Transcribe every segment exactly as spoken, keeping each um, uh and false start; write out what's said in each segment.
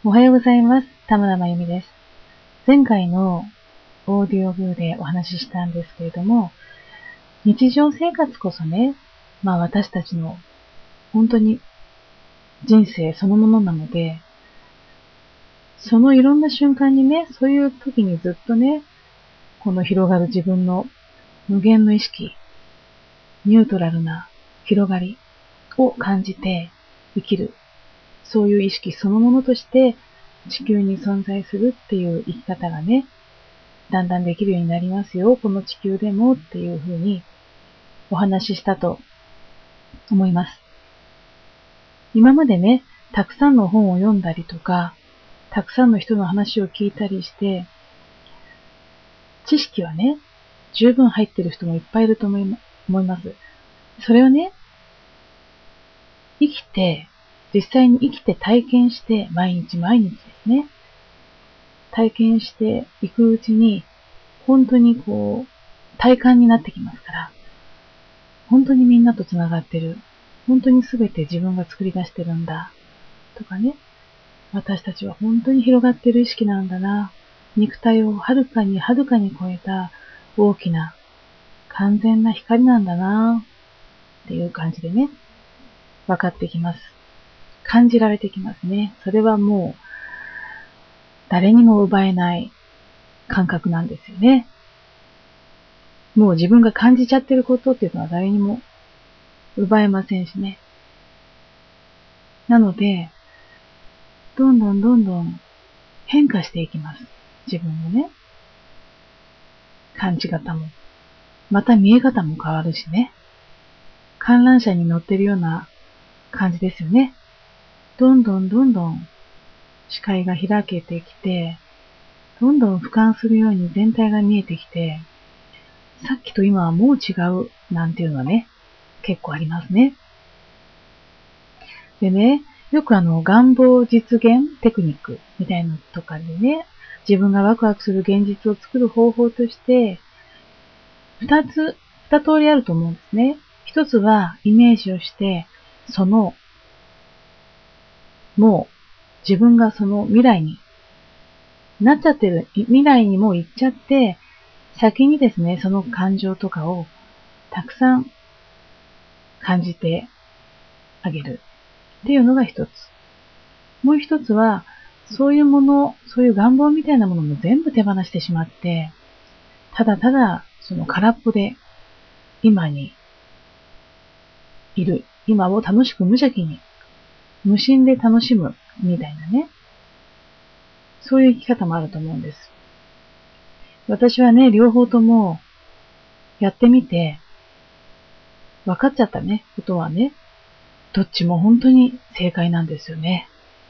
おはようございます。田村真由美です。前回のオーディオブーでお話ししたんですけれども、日常生活こそね、まあ私たちの本当に人生そのものなので、そのいろんな瞬間にね、そういう時にずっとね、この広がる自分の無限の意識、ニュートラルな広がりを感じて生きる。そういう意識そのものとして地球に存在するっていう生き方がね、だんだんできるようになりますよ。この地球でもっていうふうにお話ししたと思います。今までね、たくさんの本を読んだりとか、たくさんの人の話を聞いたりして、知識はね、十分入ってる人もいっぱいいると思います。それをね、生きて、実際に生きて体験して、毎日毎日ですね。体験していくうちに、本当にこう、体感になってきますから、本当にみんなと繋がってる。本当に全て自分が作り出してるんだ。とかね。私たちは本当に広がってる意識なんだな。肉体をはるかにはるかに超えた大きな完全な光なんだな。っていう感じでね、分かってきます。感じられてきますね。それはもう、誰にも奪えない感覚なんですよね。もう自分が感じちゃってることっていうのは誰にも奪えませんしね。なので、どんどんどんどん変化していきます。自分のね、感じ方も。また見え方も変わるしね。観覧車に乗ってるような感じですよね。どんどんどんどん視界が開けてきて、どんどん俯瞰するように全体が見えてきて、さっきと今はもう違うなんていうのはね、結構ありますね。でね、よくあの願望実現テクニックみたいなのとかでね、自分がワクワクする現実を作る方法として、二つ、二通りあると思うんですね。一つはイメージをして、その、もう自分がその未来になっちゃってる、未来にもう行っちゃって、先にですね、その感情とかをたくさん感じてあげるっていうのが一つ。もう一つは、そういうもの、そういう願望みたいなものも全部手放してしまって、ただただその空っぽで今にいる。今を楽しく無邪気に、無心で楽しむみたいなね。そういう生き方もあると思うんです。私はね、両方ともやってみて、分かっちゃったね、ことはね、どっちも本当に正解なんですよね。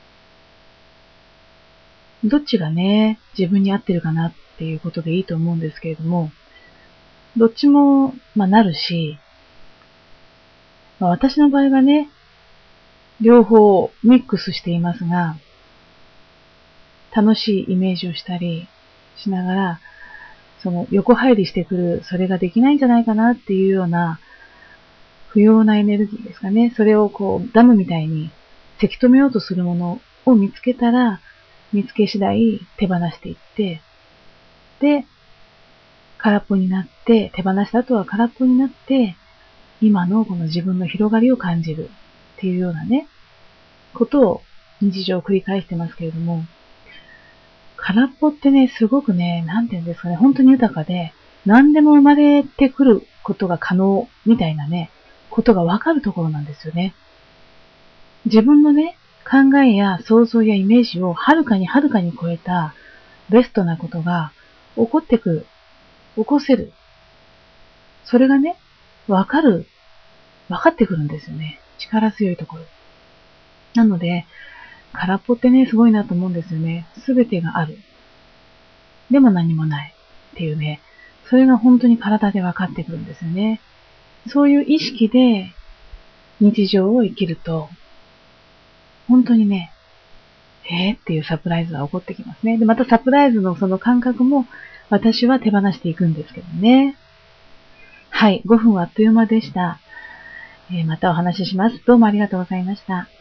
どっちがね、自分に合ってるかなっていうことでいいと思うんですけれども、どっちも、まあ、なるし、まあ、私の場合はね、両方ミックスしていますが、楽しいイメージをしたりしながら、その横入りしてくる、それができないんじゃないかなっていうような不要なエネルギーですかね。それをこうダムみたいにせき止めようとするものを見つけたら、見つけ次第手放していって、で、空っぽになって、手放した後は空っぽになって、今のこの自分の広がりを感じるっていうようなね、ことを日常繰り返してますけれども、空っぽってね、すごくね、なんていうんですかね、本当に豊かで、何でも生まれてくることが可能みたいなね、ことがわかるところなんですよね。自分のね、考えや想像やイメージをはるかにはるかに超えたベストなことが起こってくる、起こせる。それがね、わかる、わかってくるんですよね。力強いところ。なので、空っぽってね、すごいなと思うんですよね。すべてがある。でも何もない。っていうね、それが本当に体でわかってくるんですよね。そういう意識で日常を生きると、本当にね、へーっていうサプライズが起こってきますね。で、またサプライズのその感覚も私は手放していくんですけどね。はい、ごふんはあっという間でした。えー、またお話しします。どうもありがとうございました。